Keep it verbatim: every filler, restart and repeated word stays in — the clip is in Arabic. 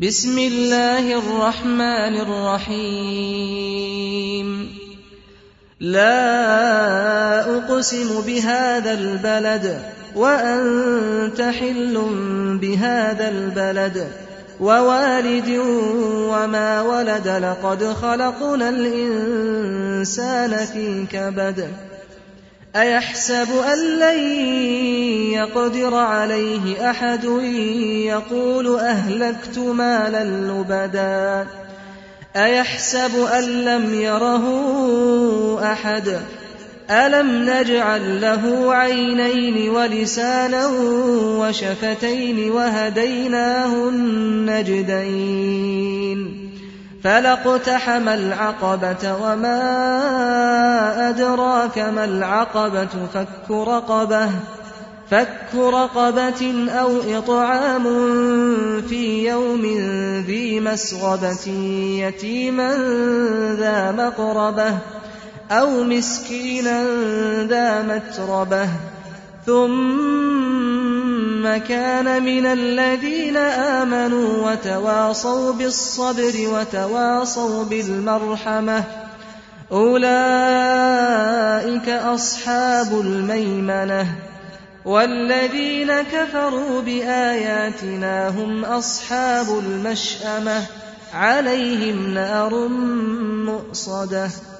بسم الله الرحمن الرحيم لا أقسم بهذا البلد وأنت حل بهذا البلد ووالد وما ولد لقد خلقنا الإنسان في كبد أيحسب أن لن يقدر عليه أحد يقول أهلكت مالا لبدا أيحسب أن لم يره أحد ألم نجعل له عينين ولسانا وشفتين وهديناه النجدين فلاقتحم العقبة وما أدراك ما العقبة فك رقبة فك رقبة أو إطعام في يوم ذي مسغبة يتيما ذا مقربة أو مسكينا ذا متربة ثم كان من الذين آمنوا وتواصوا بالصبر وتواصوا بالمرحمة أولئك أصحاب الميمنة والذين كفروا بآياتنا هم أصحاب المشأمة عليهم نار مؤصدة